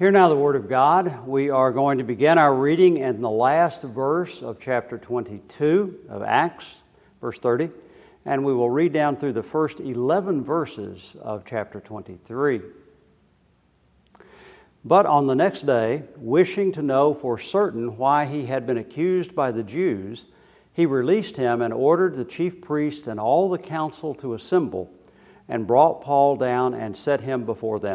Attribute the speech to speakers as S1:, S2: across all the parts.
S1: Hear now the Word of God. We are going to begin our reading in the last verse of chapter 22 of Acts, verse 30, and we will read down through the first 11 verses of chapter 23. But on the next day, wishing to know for certain why he had been accused by the Jews, he released him and ordered the chief priest and all the council to assemble, and brought Paul down and set him before them.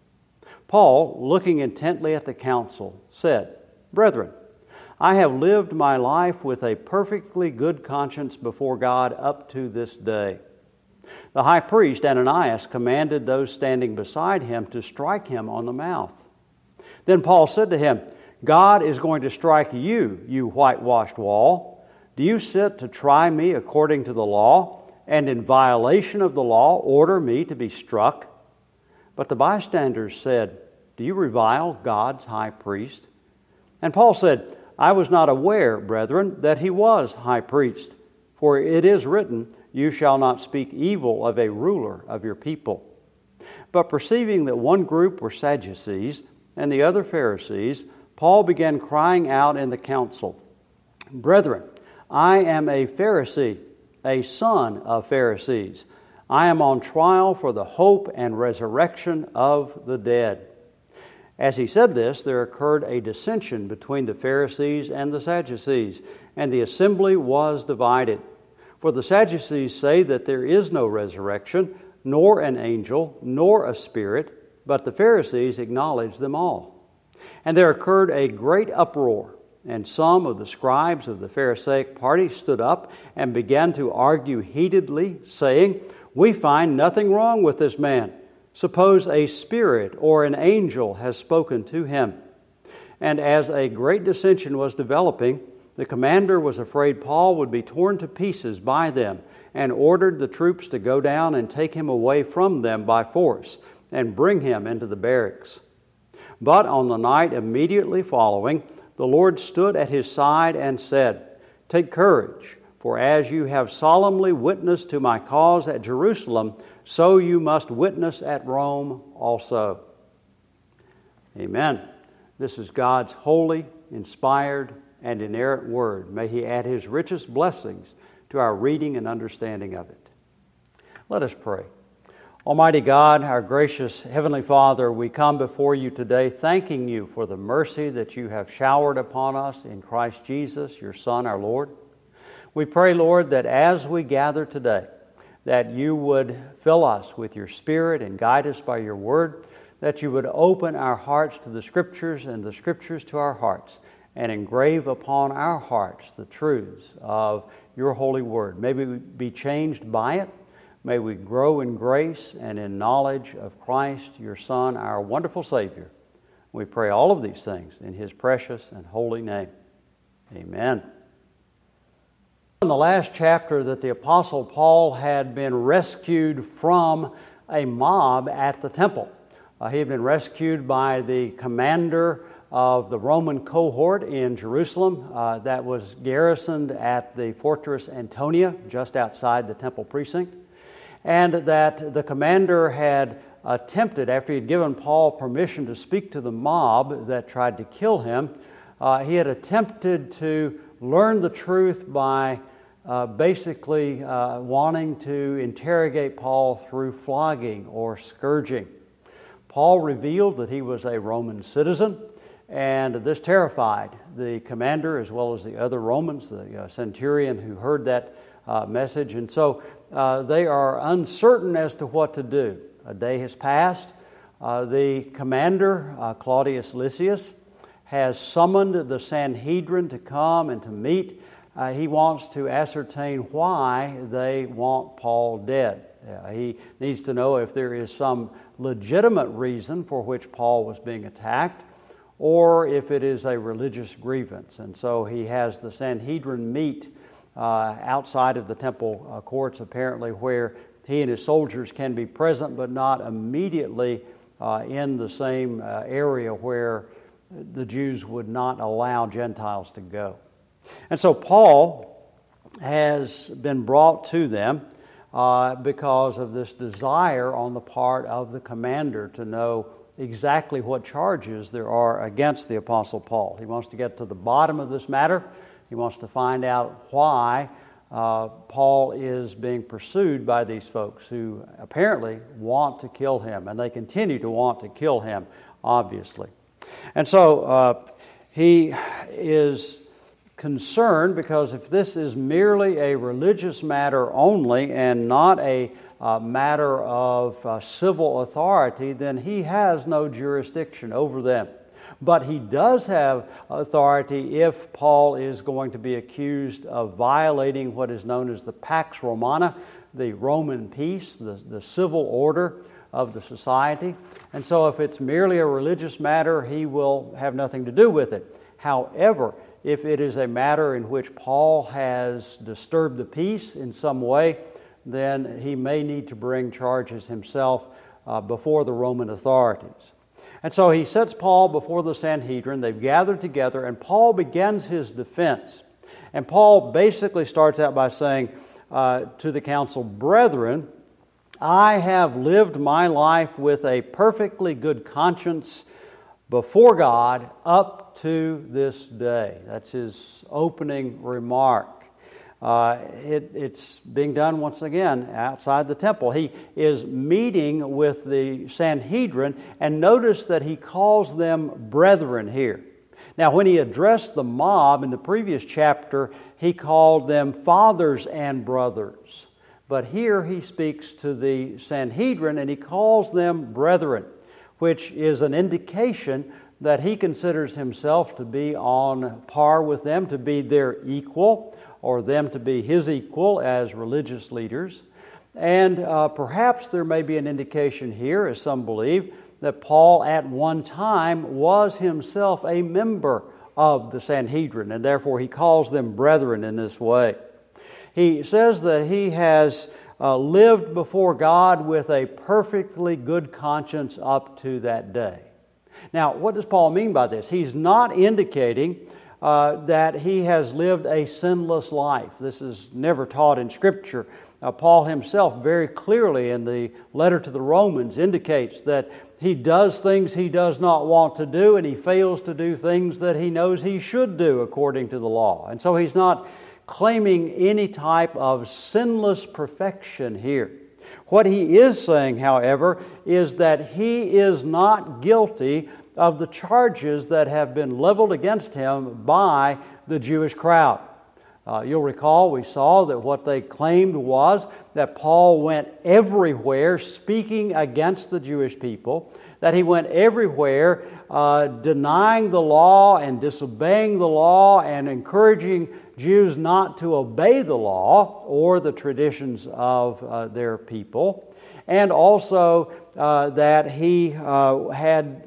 S1: Paul, looking intently at the council, said, "Brethren, I have lived my life with a perfectly good conscience before God up to this day." The high priest Ananias commanded those standing beside him to strike him on the mouth. Then Paul said to him, "God is going to strike you, you whitewashed wall. Do you sit to try me according to the law, and in violation of the law order me to be struck?" But the bystanders said, "Do you revile God's high priest?" And Paul said, "I was not aware, brethren, that he was high priest. For it is written, 'You shall not speak evil of a ruler of your people.'" But perceiving that one group were Sadducees and the other Pharisees, Paul began crying out in the council, "Brethren, I am a Pharisee, a son of Pharisees. I am on trial for the hope and resurrection of the dead." As he said this, there occurred a dissension between the Pharisees and the Sadducees, and the assembly was divided. For the Sadducees say that there is no resurrection, nor an angel, nor a spirit, but the Pharisees acknowledge them all. And there occurred a great uproar, and some of the scribes of the Pharisaic party stood up and began to argue heatedly, saying, "We find nothing wrong with this man. Suppose a spirit or an angel has spoken to him." And as a great dissension was developing, the commander was afraid Paul would be torn to pieces by them, and ordered the troops to go down and take him away from them by force, and bring him into the barracks. But on the night immediately following, the Lord stood at his side and said, "Take courage, for as you have solemnly witnessed to my cause at Jerusalem, so you must witness at Rome also." Amen. This is God's holy, inspired, and inerrant word. May He add His richest blessings to our reading and understanding of it. Let us pray. Almighty God, our gracious Heavenly Father, we come before you today thanking you for the mercy that you have showered upon us in Christ Jesus, your Son, our Lord. We pray, Lord, that as we gather today, that you would fill us with your Spirit and guide us by your word, that you would open our hearts to the Scriptures and the Scriptures to our hearts, and engrave upon our hearts the truths of your holy word. May we be changed by it. May we grow in grace and in knowledge of Christ, your Son, our wonderful Savior. We pray all of these things in His precious and holy name. Amen. In the last chapter that the Apostle Paul had been rescued from a mob at the temple. He had been rescued by the commander of the Roman cohort in Jerusalem that was garrisoned at the fortress Antonia, just outside the temple precinct. And that the commander had attempted, after he had given Paul permission to speak to the mob that tried to kill him, he had attempted to learn the truth by basically wanting to interrogate Paul through flogging or scourging. Paul revealed that he was a Roman citizen, and this terrified the commander as well as the other Romans, the centurion who heard that message. And so they are uncertain as to what to do. A day has passed. The commander, Claudius Lysias, has summoned the Sanhedrin to come and to meet. He wants to ascertain why they want Paul dead. He needs to know if there is some legitimate reason for which Paul was being attacked, or if it is a religious grievance. And so he has the Sanhedrin meet outside of the temple courts, apparently, where he and his soldiers can be present, but not immediately in the same area where the Jews would not allow Gentiles to go. And so Paul has been brought to them because of this desire on the part of the commander to know exactly what charges there are against the Apostle Paul. He wants to get to the bottom of this matter. He wants to find out why Paul is being pursued by these folks who apparently want to kill him, and they continue to want to kill him, obviously. And so he is concerned because if this is merely a religious matter only and not a matter of civil authority, then he has no jurisdiction over them. But he does have authority if Paul is going to be accused of violating what is known as the Pax Romana, the Roman peace, the civil order of the society. And so if it's merely a religious matter, he will have nothing to do with it. However, if it is a matter in which Paul has disturbed the peace in some way, then he may need to bring charges himself before the Roman authorities. And so he sets Paul before the Sanhedrin. They've gathered together, and Paul begins his defense. And Paul basically starts out by saying to the council, "Brethren, I have lived my life with a perfectly good conscience before God up to this day." That's his opening remark. It's being done once again outside the temple. He is meeting with the Sanhedrin, and notice that he calls them brethren here. Now, when he addressed the mob in the previous chapter, he called them fathers and brothers. But here he speaks to the Sanhedrin, and he calls them brethren, which is an indication that he considers himself to be on par with them, to be their equal, or them to be his equal as religious leaders. And perhaps there may be an indication here, as some believe, that Paul at one time was himself a member of the Sanhedrin, and therefore he calls them brethren in this way. He says that he has lived before God with a perfectly good conscience up to that day. Now, what does Paul mean by this? He's not indicating that he has lived a sinless life. This is never taught in Scripture. Paul himself very clearly in the letter to the Romans indicates that he does things he does not want to do, and he fails to do things that he knows he should do according to the law. And so he's not claiming any type of sinless perfection here. What he is saying, however, is that he is not guilty of the charges that have been leveled against him by the Jewish crowd. You'll recall we saw that what they claimed was that Paul went everywhere speaking against the Jewish people, that he went everywhere denying the law and disobeying the law and encouraging Jews not to obey the law or the traditions of their people, and also that he had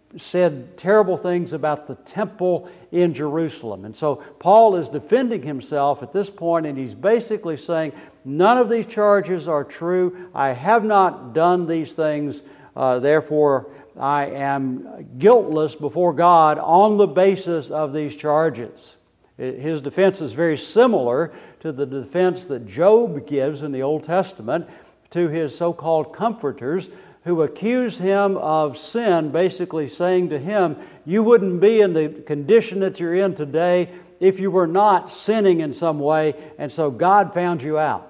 S1: said terrible things about the temple in Jerusalem. And so Paul is defending himself at this point, and he's basically saying, none of these charges are true. I have not done these things, therefore I am guiltless before God on the basis of these charges. His defense is very similar to the defense that Job gives in the Old Testament to his so-called comforters who accuse him of sin, basically saying to him, you wouldn't be in the condition that you're in today if you were not sinning in some way, and so God found you out.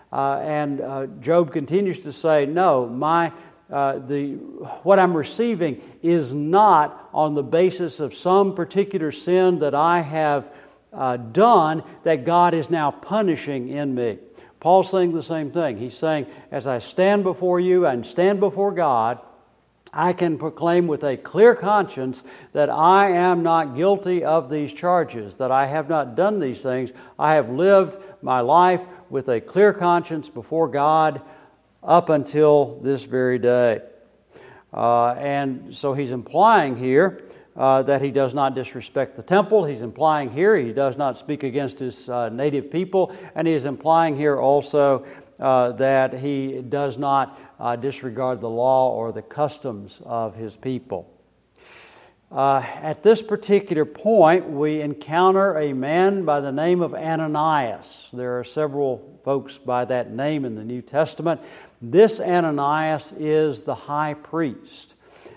S1: And Job continues to say, no, what I'm receiving is not on the basis of some particular sin that I have done that God is now punishing in me. Paul's saying the same thing. He's saying, as I stand before you and stand before God, I can proclaim with a clear conscience that I am not guilty of these charges, that I have not done these things. I have lived my life with a clear conscience before God up until this very day. And so he's implying here that he does not disrespect the temple. He's implying here he does not speak against his native people. And he is implying here also that he does not disregard the law or the customs of his people. At this particular point, we encounter a man by the name of Ananias. There are several folks by that name in the New Testament. This Ananias is the high priest.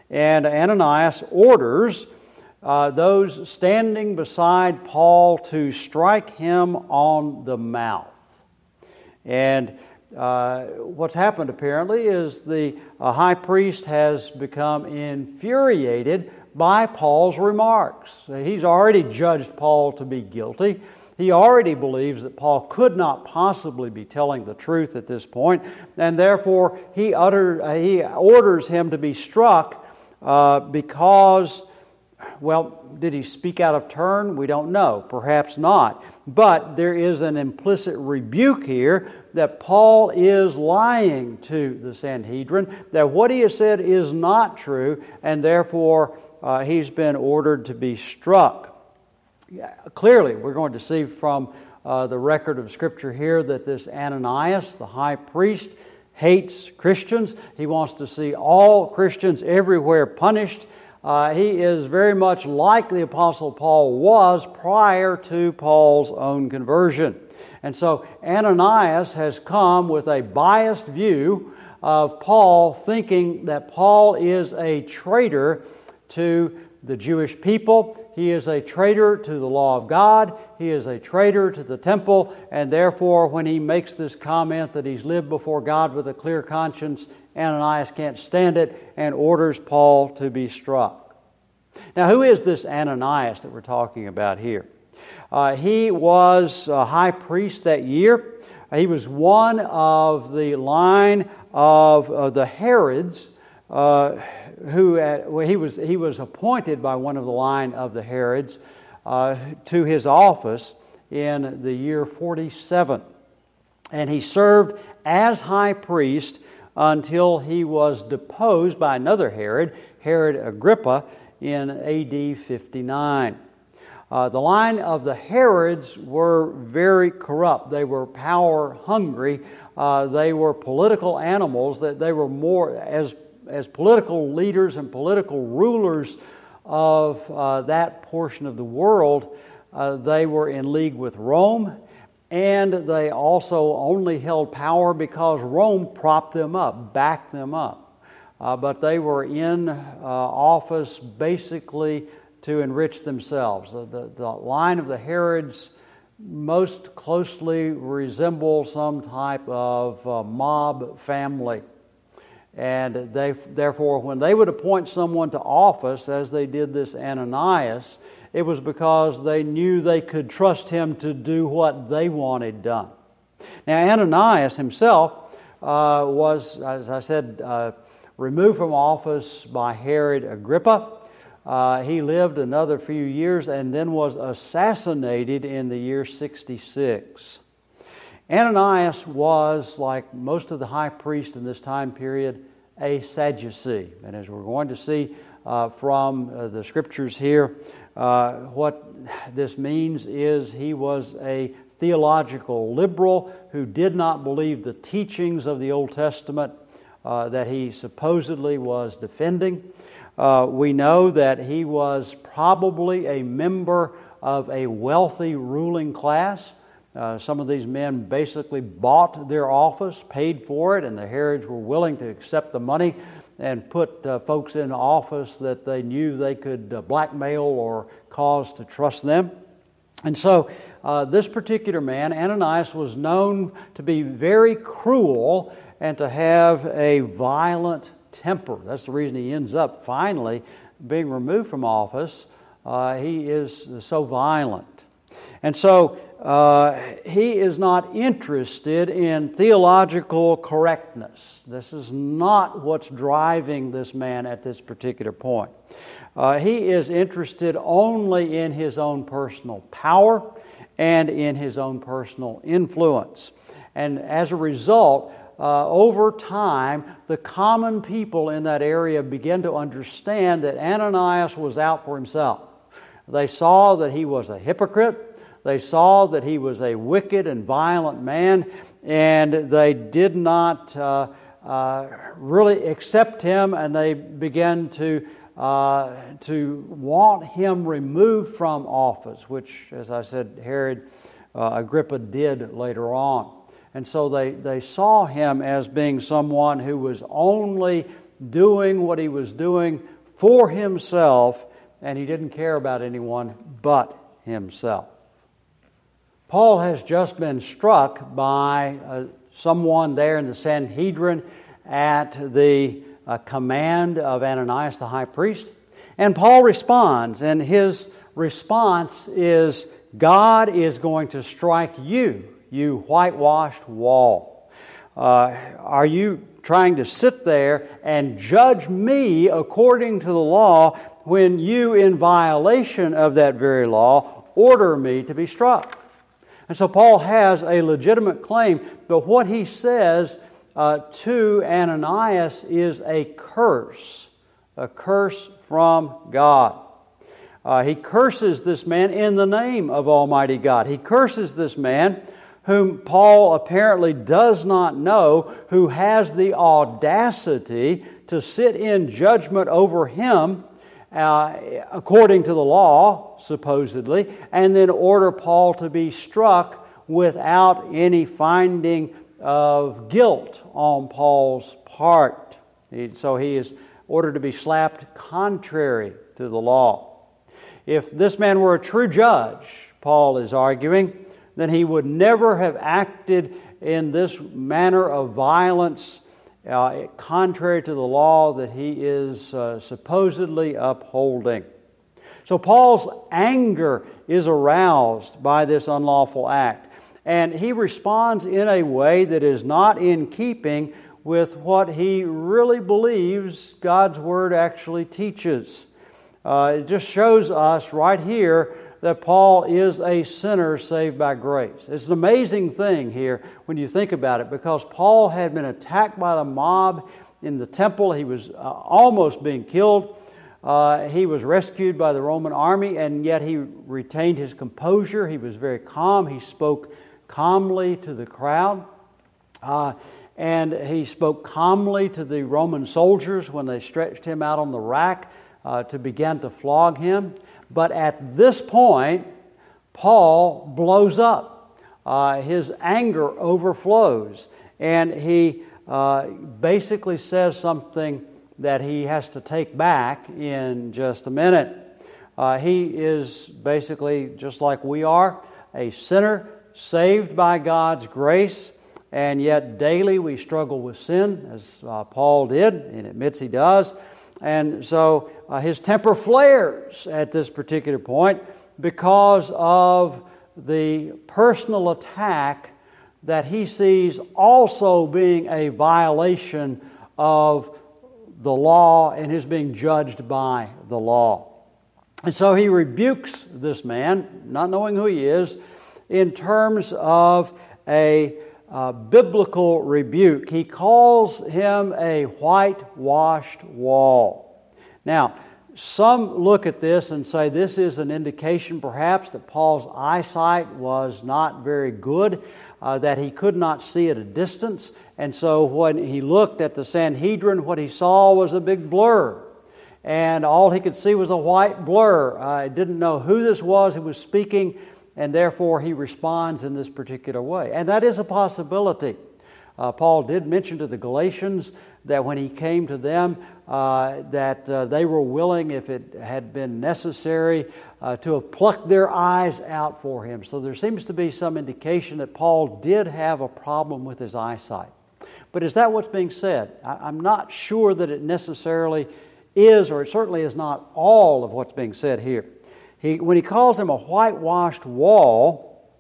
S1: And Ananias orders those standing beside Paul to strike him on the mouth. And what's happened apparently is the high priest has become infuriated by Paul's remarks. He's already judged Paul to be guilty. He already believes that Paul could not possibly be telling the truth at this point, and therefore he orders him to be struck because, well, did he speak out of turn? We don't know. Perhaps not. But there is an implicit rebuke here that Paul is lying to the Sanhedrin, that what he has said is not true, and therefore he's been ordered to be struck. Clearly, we're going to see from the record of Scripture here that this Ananias, the high priest, hates Christians. He wants to see all Christians everywhere punished. He is very much like the Apostle Paul was prior to Paul's own conversion. And so Ananias has come with a biased view of Paul, thinking that Paul is a traitor to the Jewish people. He is a traitor to the law of God. He is a traitor to the temple. And therefore, when he makes this comment that he's lived before God with a clear conscience, Ananias can't stand it and orders Paul to be struck. Now, who is this Ananias that we're talking about here? He was a high priest that year. He was one of the line of the Herods, he was appointed by one of the line of the Herods to his office in the year 47. And he served as high priest until he was deposed by another Herod, Herod Agrippa, in AD 59. The line of the Herods were very corrupt. They were power hungry. They were political animals. That they were more as political leaders and political rulers of that portion of the world. They were in league with Rome, and they also only held power because Rome propped them up, backed them up. But they were in office basically to enrich themselves. The line of the Herods most closely resemble some type of mob family. And therefore, when they would appoint someone to office, as they did this Ananias, it was because they knew they could trust him to do what they wanted done. Now, Ananias himself was, as I said, removed from office by Herod Agrippa. He lived another few years and then was assassinated in the year 66. Ananias was, like most of the high priests in this time period, a Sadducee. And as we're going to see from the Scriptures here, what this means is he was a theological liberal who did not believe the teachings of the Old Testament that he supposedly was defending. We know that he was probably a member of a wealthy ruling class. Some of these men basically bought their office, paid for it, and the Herods were willing to accept the money and put folks in office that they knew they could blackmail or cause to trust them. And so this particular man, Ananias, was known to be very cruel and to have a violent temper. That's the reason he ends up finally being removed from office. He is so violent. And so he is not interested in theological correctness. This is not what's driving this man at this particular point. He is interested only in his own personal power and in his own personal influence. And as a result, over time, the common people in that area began to understand that Ananias was out for himself. They saw that he was a hypocrite. They saw that he was a wicked and violent man, and they did not really accept him, and they began to want him removed from office, which, as I said, Herod Agrippa did later on. And so they saw him as being someone who was only doing what he was doing for himself, and he didn't care about anyone but himself. Paul has just been struck by someone there in the Sanhedrin at the command of Ananias the high priest. And Paul responds, and his response is, God is going to strike you, you whitewashed wall. Are you trying to sit there and judge me according to the law when you, in violation of that very law, order me to be struck? And so Paul has a legitimate claim, but what he says to Ananias is a curse from God. He curses this man in the name of Almighty God. He curses this man whom Paul apparently does not know, who has the audacity to sit in judgment over him according to the law, supposedly, and then order Paul to be struck without any finding of guilt on Paul's part. So he is ordered to be slapped contrary to the law. If this man were a true judge, Paul is arguing, then he would never have acted in this manner of violence contrary to the law that he is supposedly upholding. So Paul's anger is aroused by this unlawful act, and he responds in a way that is not in keeping with what he really believes God's Word actually teaches. It just shows us right here that Paul is a sinner saved by grace. It's an amazing thing here when you think about it, because Paul had been attacked by the mob in the temple. He was almost being killed. He was rescued by the Roman army, and yet he retained his composure. He was very calm. He spoke calmly to the crowd. And he spoke calmly to the Roman soldiers when they stretched him out on the rack to begin to flog him. But at this point, Paul blows up. His anger overflows, and he basically says something that he has to take back in just a minute. He is basically, just like we are, a sinner saved by God's grace, and yet daily we struggle with sin, as Paul did, and admits he does. And so his temper flares at this particular point because of the personal attack that he sees also being a violation of the law and his being judged by the law. And so he rebukes this man, not knowing who he is, in terms of a biblical rebuke. He calls him a whitewashed wall. Now, some look at this and say this is an indication perhaps that Paul's eyesight was not very good, that he could not see at a distance. And so when he looked at the Sanhedrin, what he saw was a big blur. And all he could see was a white blur. He didn't know who this was who was speaking, and therefore he responds in this particular way. And that is a possibility. Paul did mention to the Galatians that when he came to them, that they were willing, if it had been necessary, to have plucked their eyes out for him. So there seems to be some indication that Paul did have a problem with his eyesight. But is that what's being said? I'm not sure that it necessarily is, or it certainly is not all of what's being said here. When he calls him a whitewashed wall,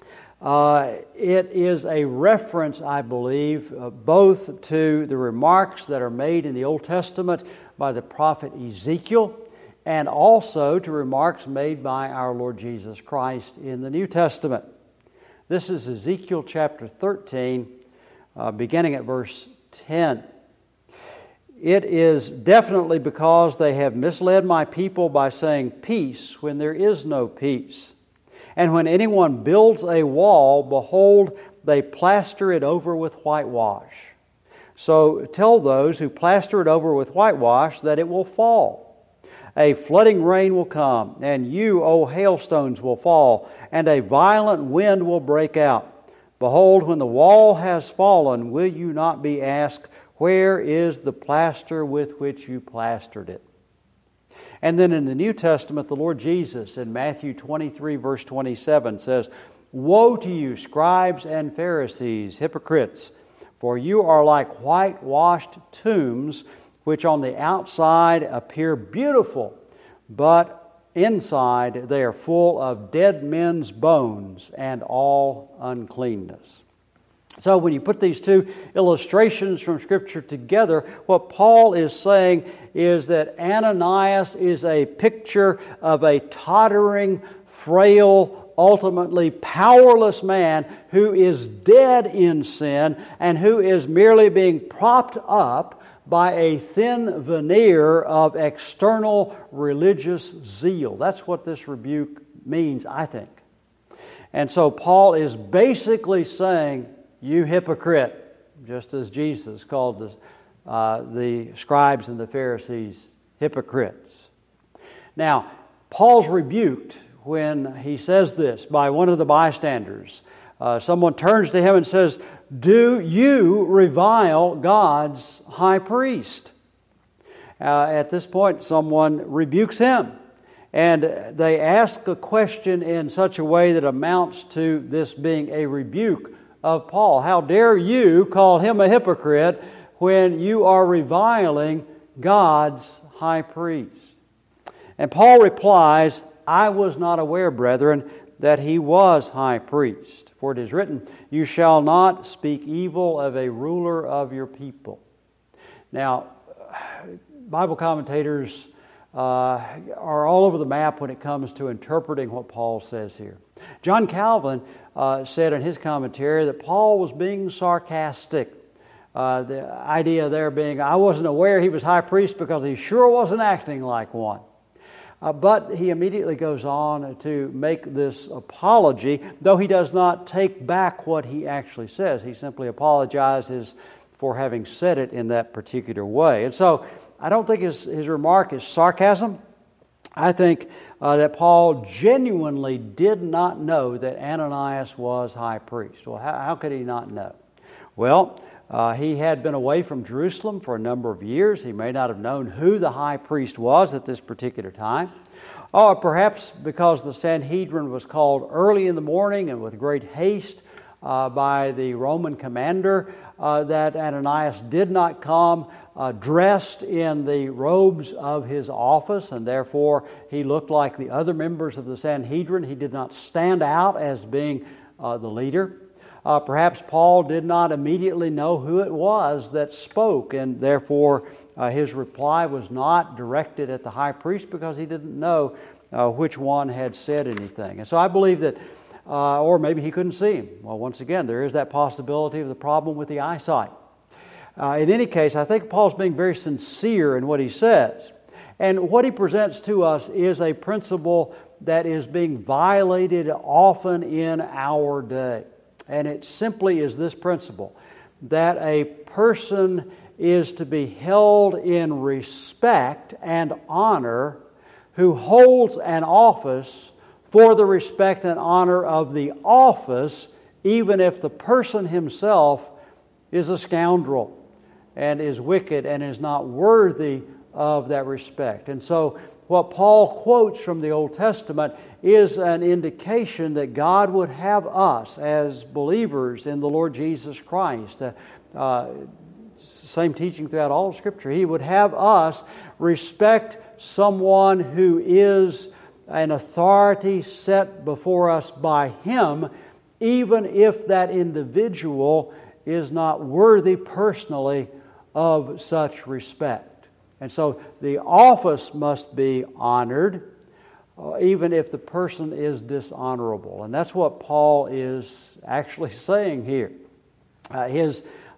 S1: it is a reference, I believe, both to the remarks that are made in the Old Testament by the prophet Ezekiel, and also to remarks made by our Lord Jesus Christ in the New Testament. This is Ezekiel chapter 13, beginning at verse 10. It is definitely because they have misled my people by saying peace when there is no peace. And when anyone builds a wall, behold, they plaster it over with whitewash. So tell those who plaster it over with whitewash that it will fall. A flooding rain will come, and you, O hailstones, will fall, and a violent wind will break out. Behold, when the wall has fallen, will you not be asked, where is the plaster with which you plastered it? And then in the New Testament, the Lord Jesus in Matthew 23, verse 27 says, "Woe to you, scribes and Pharisees, hypocrites, for you are like whitewashed tombs, which on the outside appear beautiful, but inside they are full of dead men's bones and all uncleanness." So when you put these two illustrations from Scripture together, what Paul is saying is that Ananias is a picture of a tottering, frail, ultimately powerless man who is dead in sin and who is merely being propped up by a thin veneer of external religious zeal. That's what this rebuke means, I think. And so Paul is basically saying, "You hypocrite," just as Jesus called the scribes and the Pharisees hypocrites. Now, Paul's rebuked when he says this by one of the bystanders. Someone turns to him and says, "Do you revile God's high priest?" At this point, someone rebukes him. And they ask a question in such a way that amounts to this being a rebuke of Paul. How dare you call him a hypocrite when you are reviling God's high priest? And Paul replies, "I was not aware, brethren, that he was high priest. For it is written, you shall not speak evil of a ruler of your people." Now, Bible commentators are all over the map when it comes to interpreting what Paul says here. John Calvin said in his commentary that Paul was being sarcastic. The idea there being, I wasn't aware he was high priest because he sure wasn't acting like one. But he immediately goes on to make this apology, though he does not take back what he actually says. He simply apologizes for having said it in that particular way. And so I don't think his remark is sarcasm. I think that Paul genuinely did not know that Ananias was high priest. Well, how could he not know? Well, he had been away from Jerusalem for a number of years. He may not have known who the high priest was at this particular time. Or perhaps because the Sanhedrin was called early in the morning and with great haste by the Roman commander, that Ananias did not come dressed in the robes of his office, and therefore he looked like the other members of the Sanhedrin. He did not stand out as being the leader. Perhaps Paul did not immediately know who it was that spoke, and therefore his reply was not directed at the high priest because he didn't know which one had said anything. And so I believe that, or maybe he couldn't see him. Well, once again, there is that possibility of the problem with the eyesight. In any case, I think Paul's being very sincere in what he says. And what he presents to us is a principle that is being violated often in our day. And it simply is this principle, that a person is to be held in respect and honor who holds an office for the respect and honor of the office, even if the person himself is a scoundrel and is wicked and is not worthy of that respect. And so what Paul quotes from the Old Testament is an indication that God would have us as believers in the Lord Jesus Christ, same teaching throughout all of Scripture, He would have us respect someone who is an authority set before us by Him, even if that individual is not worthy personally of such respect. And so the office must be honored, even if the person is dishonorable. And that's what Paul is actually saying here. His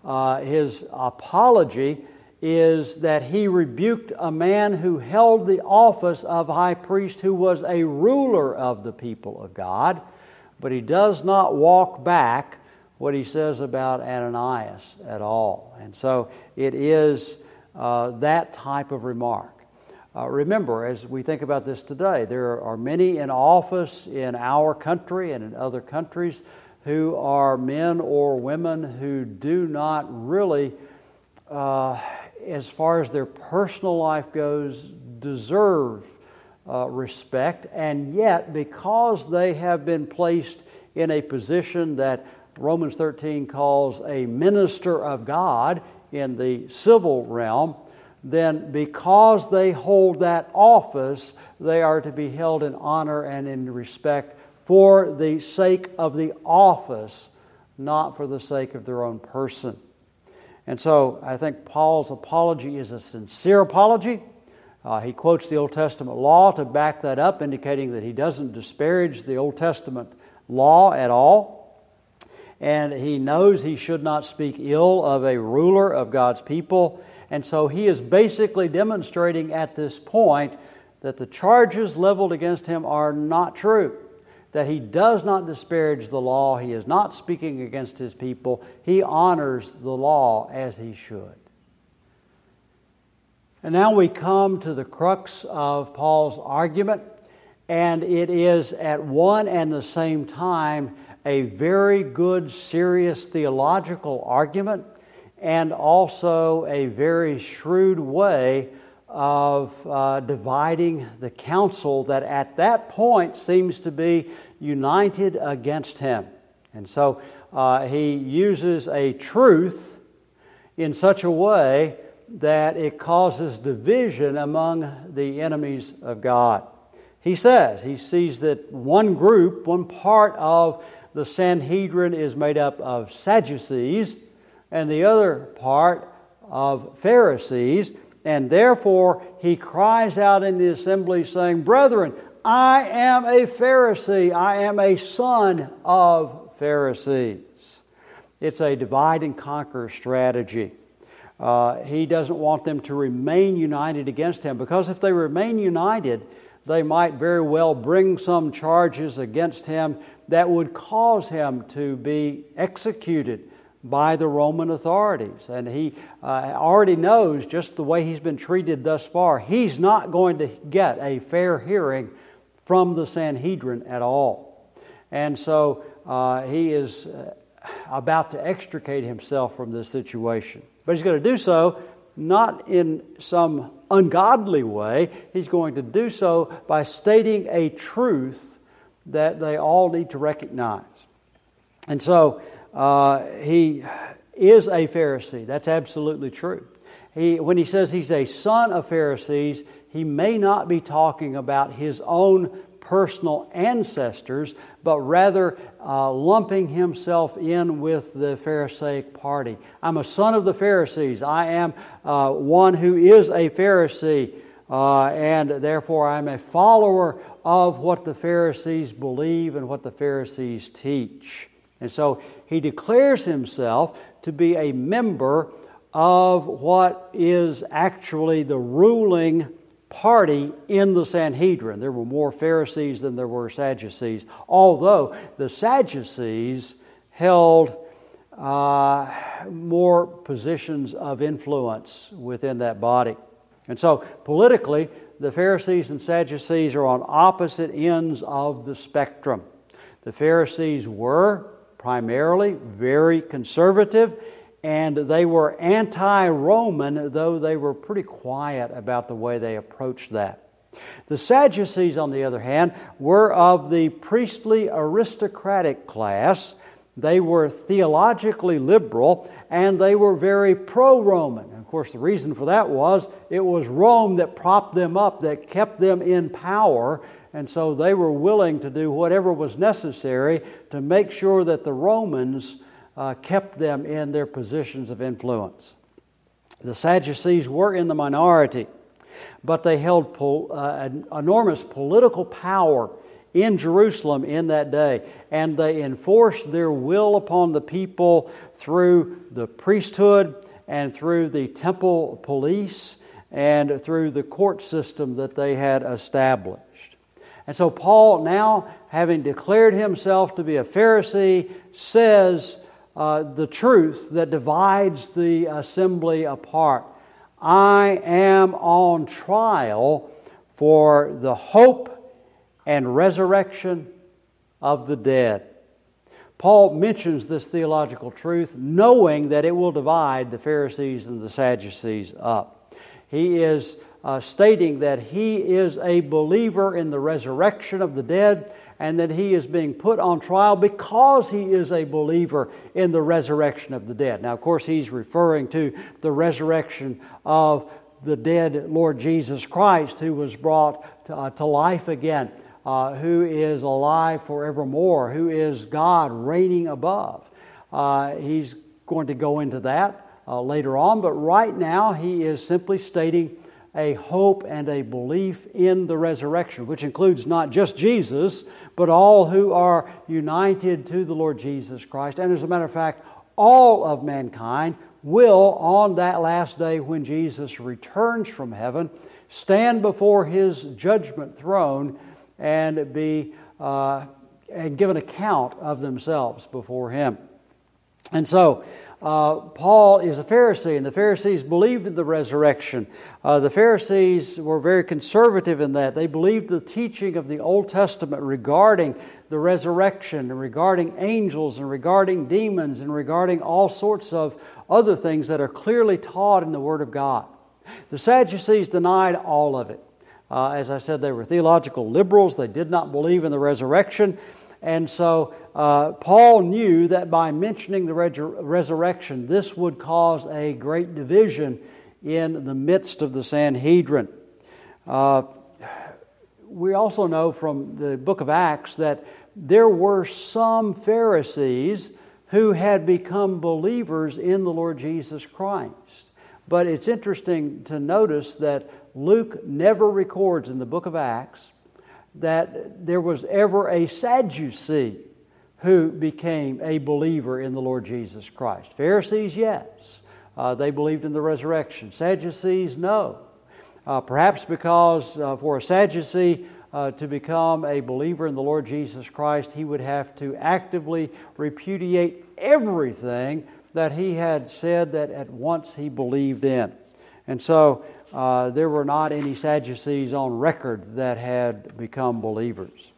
S1: apology is that he rebuked a man who held the office of high priest, who was a ruler of the people of God, but he does not walk back what he says about Ananias at all. And so it is that type of remark. Remember, as we think about this today, there are many in office in our country and in other countries who are men or women who do not really, as far as their personal life goes, deserve respect, and yet because they have been placed in a position that Romans 13 calls a minister of God in the civil realm, then because they hold that office, they are to be held in honor and in respect for the sake of the office, not for the sake of their own person. And so I think Paul's apology is a sincere apology. He quotes the Old Testament law to back that up, indicating that he doesn't disparage the Old Testament law at all. And he knows he should not speak ill of a ruler of God's people. And so he is basically demonstrating at this point that the charges leveled against him are not true, that he does not disparage the law, he is not speaking against his people, he honors the law as he should. And now we come to the crux of Paul's argument, and it is at one and the same time a very good, serious theological argument, and also a very shrewd way of dividing the council that at that point seems to be united against him. And so he uses a truth in such a way that it causes division among the enemies of God. He sees that one group, one part of the Sanhedrin is made up of Sadducees, and the other part of Pharisees, and therefore he cries out in the assembly saying, "Brethren, I am a Pharisee, I am a son of Pharisees." It's a divide and conquer strategy. He doesn't want them to remain united against him, because if they remain united, they might very well bring some charges against him that would cause him to be executed by the Roman authorities. And he already knows, just the way he's been treated thus far, he's not going to get a fair hearing from the Sanhedrin at all. And so he is about to extricate himself from this situation. But he's going to do so not in some ungodly way. He's going to do so by stating a truth that they all need to recognize. And so he is a Pharisee. That's absolutely true. When he says he's a son of Pharisees, he may not be talking about his own personal ancestors, but rather lumping himself in with the Pharisaic party. I'm a son of the Pharisees. I am one who is a Pharisee, and therefore I'm a follower of what the Pharisees believe and what the Pharisees teach. And so he declares himself to be a member of what is actually the ruling party in the Sanhedrin. There were more Pharisees than there were Sadducees, although the Sadducees held more positions of influence within that body. And so politically, the Pharisees and Sadducees are on opposite ends of the spectrum. The Pharisees were primarily very conservative, and they were anti-Roman, though they were pretty quiet about the way they approached that. The Sadducees, on the other hand, were of the priestly aristocratic class. They were theologically liberal, and they were very pro-Roman. And of course, the reason for that was it was Rome that propped them up, that kept them in power, and so they were willing to do whatever was necessary to make sure that the Romans kept them in their positions of influence. The Sadducees were in the minority, but they held enormous political power in Jerusalem in that day, and they enforced their will upon the people through the priesthood and through the temple police and through the court system that they had established. And so Paul, now having declared himself to be a Pharisee, says the truth that divides the assembly apart. I am on trial for the hope and resurrection of the dead. Paul mentions this theological truth knowing that it will divide the Pharisees and the Sadducees up. He is stating that he is a believer in the resurrection of the dead, and that he is being put on trial because he is a believer in the resurrection of the dead. Now, of course, he's referring to the resurrection of the dead Lord Jesus Christ, who was brought to life again, who is alive forevermore, who is God reigning above. He's going to go into that later on, but right now he is simply stating a hope and a belief in the resurrection, which includes not just Jesus, but all who are united to the Lord Jesus Christ. And as a matter of fact, all of mankind will, on that last day when Jesus returns from heaven, stand before His judgment throne and be and give an account of themselves before Him. And so, Paul is a Pharisee, and the Pharisees believed in the resurrection. The Pharisees were very conservative in that. They believed the teaching of the Old Testament regarding the resurrection, and regarding angels, and regarding demons, and regarding all sorts of other things that are clearly taught in the Word of God. The Sadducees denied all of it. As I said, they were theological liberals. They did not believe in the resurrection. And so Paul knew that by mentioning the resurrection, this would cause a great division in the midst of the Sanhedrin. We also know from the book of Acts that there were some Pharisees who had become believers in the Lord Jesus Christ. But it's interesting to notice that Luke never records in the book of Acts that there was ever a Sadducee who became a believer in the Lord Jesus Christ. Pharisees, yes. They believed in the resurrection. Sadducees, no. Perhaps because for a Sadducee to become a believer in the Lord Jesus Christ, he would have to actively repudiate everything that he had said that at once he believed in. And so there were not any Sadducees on record that had become believers.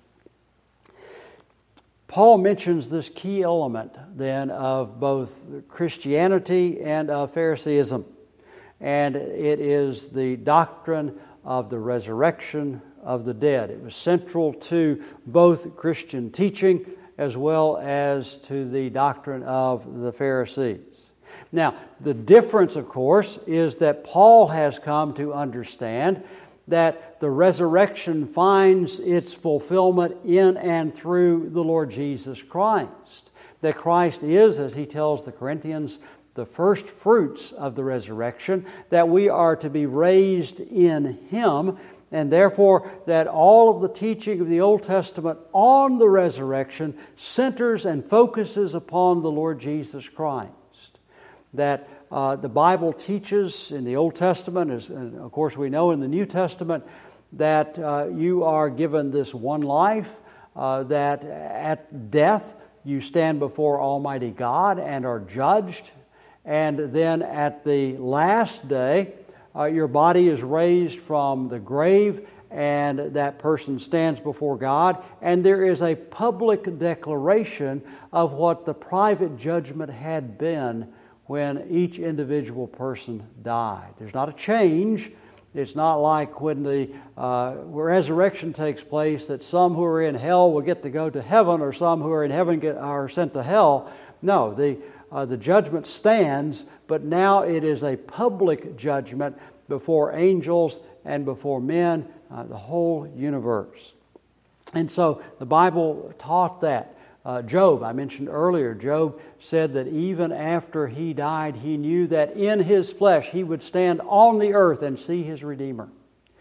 S1: Paul mentions this key element then of both Christianity and of Phariseeism, and it is the doctrine of the resurrection of the dead. It was central to both Christian teaching as well as to the doctrine of the Pharisees. Now, the difference, of course, is that Paul has come to understand that the resurrection finds its fulfillment in and through the Lord Jesus Christ. That Christ is, as he tells the Corinthians, the first fruits of the resurrection, that we are to be raised in Him, and therefore that all of the teaching of the Old Testament on the resurrection centers and focuses upon the Lord Jesus Christ. That the Bible teaches in the Old Testament, as of course we know in the New Testament, that you are given this one life, that at death you stand before Almighty God and are judged, and then at the last day your body is raised from the grave, and that person stands before God, and there is a public declaration of what the private judgment had been when each individual person died. There's not a change. It's not like when the resurrection takes place that some who are in hell will get to go to heaven, or some who are in heaven are sent to hell. No, the judgment stands, but now it is a public judgment before angels and before men, the whole universe. And so the Bible taught that. Job, I mentioned earlier, Job said that even after he died, he knew that in his flesh he would stand on the earth and see his Redeemer.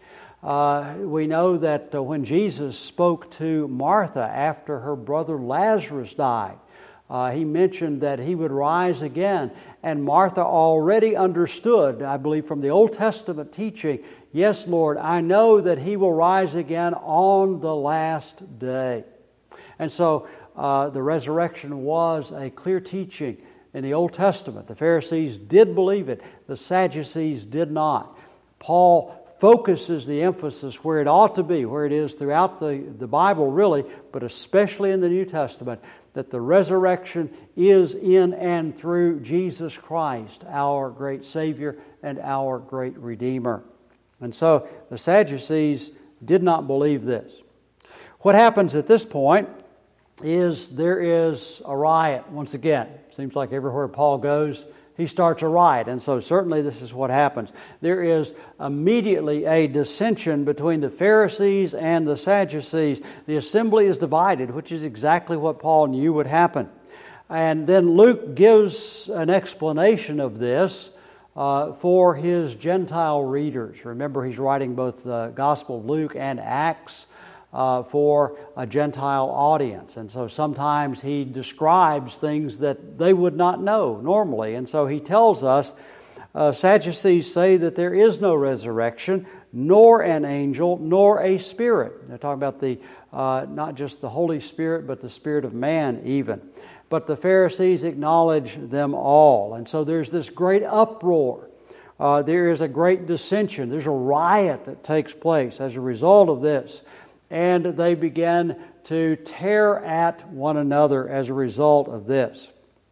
S1: We know that when Jesus spoke to Martha after her brother Lazarus died, he mentioned that he would rise again. And Martha already understood, I believe from the Old Testament teaching, yes, Lord, I know that he will rise again on the last day. And so the resurrection was a clear teaching in the Old Testament. The Pharisees did believe it. The Sadducees did not. Paul focuses the emphasis where it ought to be, where it is throughout the Bible really, but especially in the New Testament, that the resurrection is in and through Jesus Christ, our great Savior and our great Redeemer. And so the Sadducees did not believe this. What happens at this point is there is a riot once again. Seems like everywhere Paul goes, he starts a riot. And so certainly this is what happens. There is immediately a dissension between the Pharisees and the Sadducees. The assembly is divided, which is exactly what Paul knew would happen. And then Luke gives an explanation of this for his Gentile readers. Remember, he's writing both the Gospel of Luke and Acts for a Gentile audience. And so sometimes he describes things that they would not know normally. And so he tells us, Sadducees say that there is no resurrection, nor an angel, nor a spirit. They're talking about the not just the Holy Spirit, but the spirit of man even. But the Pharisees acknowledge them all. And so there's this great uproar. There is a great dissension. There's a riot that takes place as a result of this. And they begin to tear at one another as a result of this.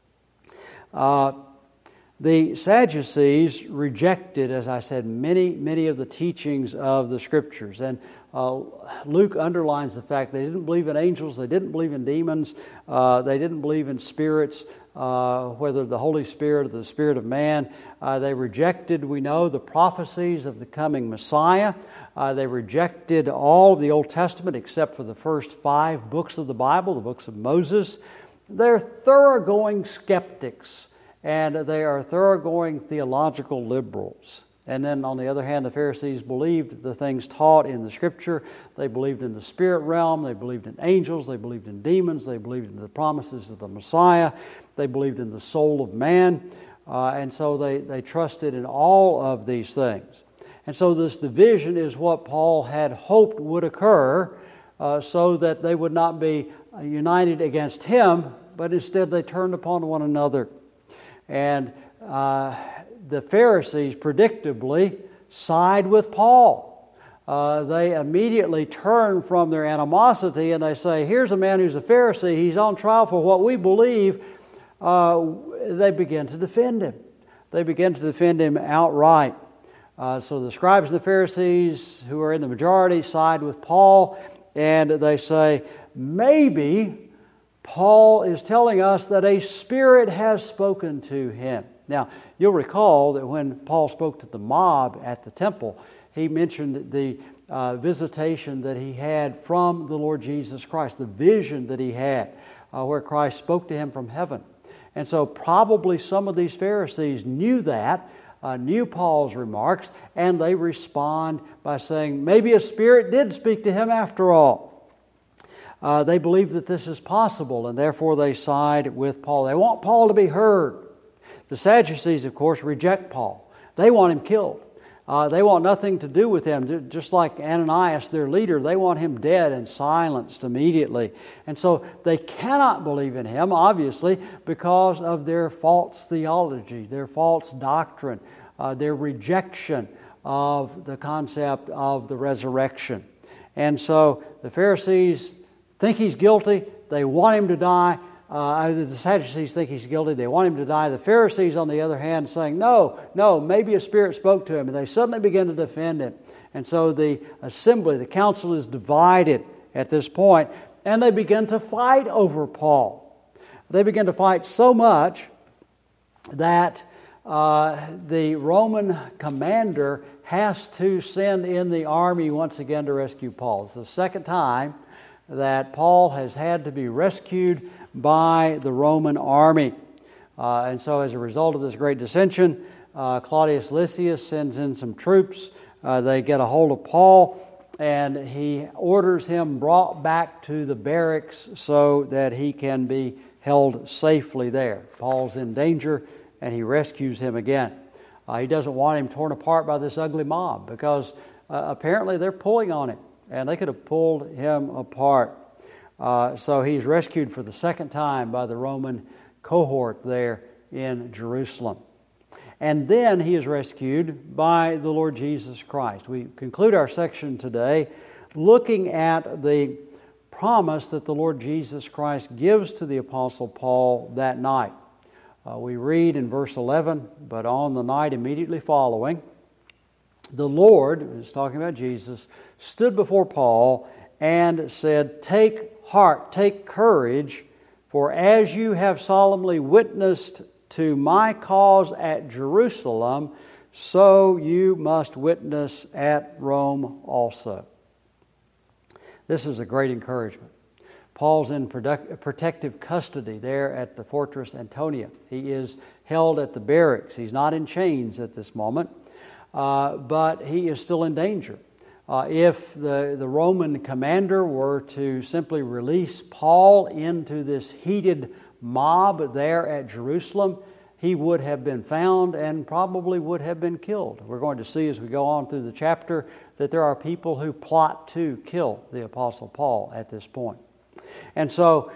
S1: The Sadducees rejected, as I said, many of the teachings of the Scriptures. And Luke underlines the fact they didn't believe in angels, they didn't believe in demons, they didn't believe in spirits, whether the Holy Spirit or the Spirit of man. They rejected, we know, the prophecies of the coming Messiah. They rejected all of the Old Testament except for the first 5 books of the Bible, the books of Moses. They're thoroughgoing skeptics, and they are thoroughgoing theological liberals. And then on the other hand, the Pharisees believed the things taught in the Scripture. They believed in the spirit realm. They believed in angels. They believed in demons. They believed in the promises of the Messiah. They believed in the soul of man. And so they trusted in all of these things. And so this division is what Paul had hoped would occur so that they would not be united against him, but instead they turned upon one another. And the Pharisees, predictably, side with Paul. They immediately turn from their animosity and they say, here's a man who's a Pharisee, he's on trial for what we believe. They begin to defend him. They begin to defend him outright. So the scribes and the Pharisees, who are in the majority, side with Paul, and they say, maybe Paul is telling us that a spirit has spoken to him. Now, you'll recall that when Paul spoke to the mob at the temple, he mentioned the visitation that he had from the Lord Jesus Christ, the vision that he had, where Christ spoke to him from heaven. And so probably some of these Pharisees knew that, knew Paul's remarks, and they respond by saying, maybe a spirit did speak to him after all. They believe that this is possible, and therefore they side with Paul. They want Paul to be heard. The Sadducees, of course, reject Paul. They want him killed. They want nothing to do with him. Just like Ananias, their leader, they want him dead and silenced immediately. And so they cannot believe in him, obviously, because of their false theology, their false doctrine, their rejection of the concept of the resurrection. And so the Pharisees think he's guilty. They want him to die. The Sadducees think he's guilty. They want him to die. The Pharisees, on the other hand, saying, no, maybe a spirit spoke to him. And they suddenly begin to defend him. And so the assembly, the council is divided at this point, and they begin to fight over Paul. They begin to fight so much that the Roman commander has to send in the army once again to rescue Paul. It's the second time that Paul has had to be rescued by the Roman army. And so as a result of this great dissension, Claudius Lysias sends in some troops. They get a hold of Paul, and he orders him brought back to the barracks so that he can be held safely there. Paul's in danger, and he rescues him again. He doesn't want him torn apart by this ugly mob because apparently they're pulling on him, and they could have pulled him apart. So he's rescued for the second time by the Roman cohort there in Jerusalem. And then he is rescued by the Lord Jesus Christ. We conclude our section today looking at the promise that the Lord Jesus Christ gives to the Apostle Paul that night. We read in verse 11, but on the night immediately following, the Lord, who's talking about Jesus, stood before Paul and said, "Take heart, take courage, for as you have solemnly witnessed to my cause at Jerusalem, so you must witness at Rome also." This is a great encouragement. Paul's in protective custody there at the fortress Antonia. He is held at the barracks. He's not in chains at this moment, but he is still in danger. If the Roman commander were to simply release Paul into this heated mob there at Jerusalem, he would have been found and probably would have been killed. We're going to see as we go on through the chapter that there are people who plot to kill the Apostle Paul at this point. And so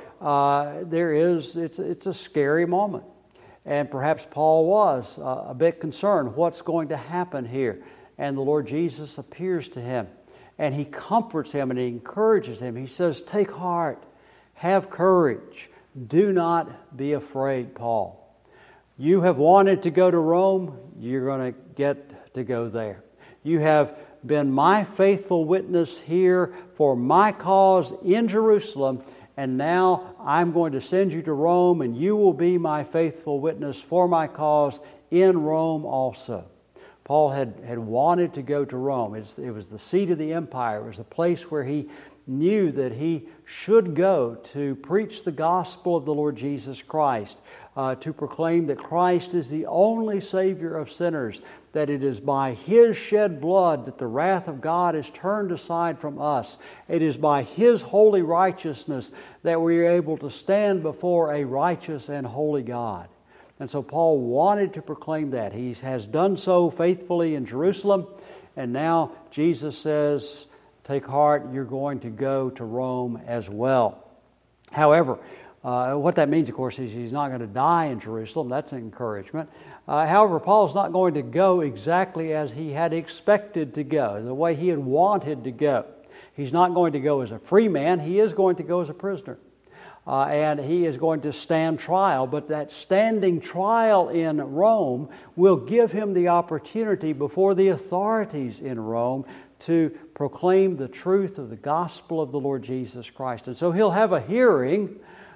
S1: it's a scary moment. And perhaps Paul was a bit concerned, what's going to happen here? And the Lord Jesus appears to him, and He comforts him and He encourages him. He says, "Take heart, have courage, do not be afraid, Paul. You have wanted to go to Rome, you're going to get to go there. You have been my faithful witness here for my cause in Jerusalem, and now I'm going to send you to Rome, and you will be my faithful witness for my cause in Rome also." Paul had wanted to go to Rome. It was the seat of the empire. It was a place where he knew that he should go to preach the gospel of the Lord Jesus Christ, to proclaim that Christ is the only Savior of sinners, that it is by His shed blood that the wrath of God is turned aside from us. It is by His holy righteousness that we are able to stand before a righteous and holy God. And so Paul wanted to proclaim that. He has done so faithfully in Jerusalem, and now Jesus says, "Take heart, you're going to go to Rome as well." However, what that means, of course, is he's not going to die in Jerusalem. That's an encouragement. However, Paul's not going to go exactly as he had expected to go, the way he had wanted to go. He's not going to go as a free man. He is going to go as a prisoner. And he is going to stand trial, but that standing trial in Rome will give him the opportunity before the authorities in Rome to proclaim the truth of the gospel of the Lord Jesus Christ. And so he'll have a hearing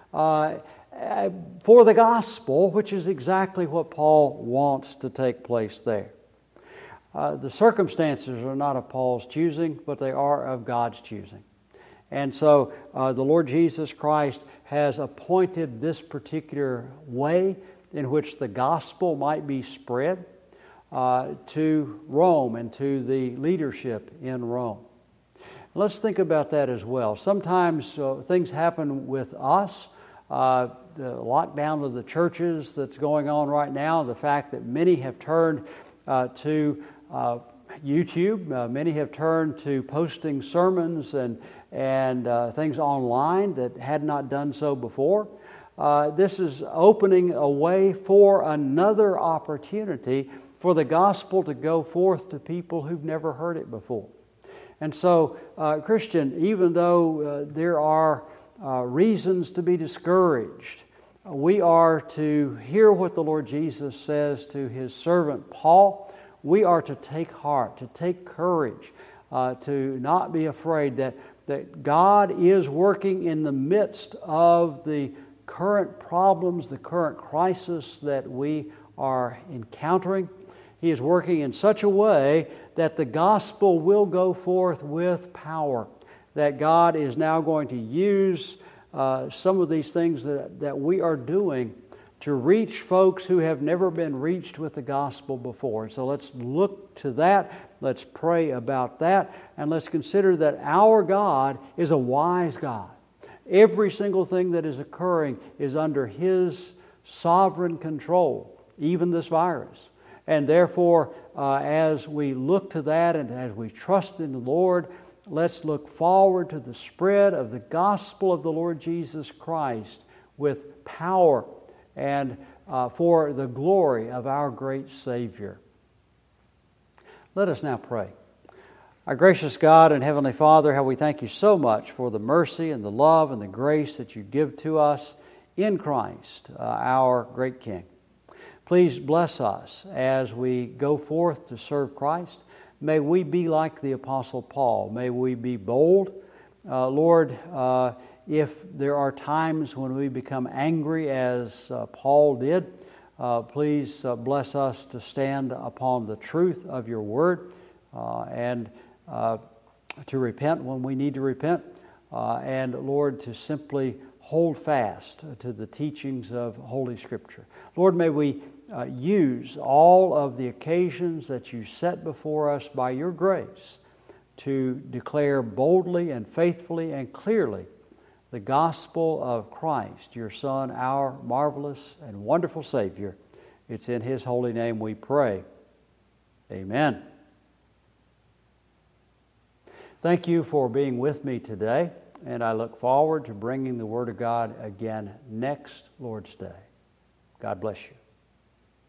S1: for the gospel, which is exactly what Paul wants to take place there. The circumstances are not of Paul's choosing, but they are of God's choosing. And so the Lord Jesus Christ has appointed this particular way in which the gospel might be spread to Rome and to the leadership in Rome. Let's think about that as well. Sometimes things happen with us. The lockdown of the churches that's going on right now, the fact that many have turned to YouTube, many have turned to posting sermons and things online that had not done so before. This is opening a way for another opportunity for the gospel to go forth to people who've never heard it before. And so, Christian, even though there are reasons to be discouraged, we are to hear what the Lord Jesus says to His servant Paul. We are to take heart, to take courage, to not be afraid that God is working in the midst of the current problems, the current crisis that we are encountering. He is working in such a way that the gospel will go forth with power, that God is now going to use some of these things that we are doing to reach folks who have never been reached with the gospel before. So let's look to that, let's pray about that, and let's consider that our God is a wise God. Every single thing that is occurring is under His sovereign control, even this virus. And therefore, as we look to that and as we trust in the Lord, let's look forward to the spread of the gospel of the Lord Jesus Christ with power and for the glory of our great Savior. Let us now pray. Our gracious God and Heavenly Father, how we thank You so much for the mercy and the love and the grace that You give to us in Christ, our great King. Please bless us as we go forth to serve Christ. may we be like the Apostle Paul. May we be bold. Lord, if there are times when we become angry as Paul did, please bless us to stand upon the truth of your word and to repent when we need to repent. And Lord, to simply hold fast to the teachings of Holy Scripture. Lord, may we use all of the occasions that you set before us by your grace to declare boldly and faithfully and clearly the gospel of Christ, your Son, our marvelous and wonderful Savior. It's in His holy name we pray. Amen. Thank you for being with me today, and I look forward to bringing the Word of God again next Lord's Day. God bless you.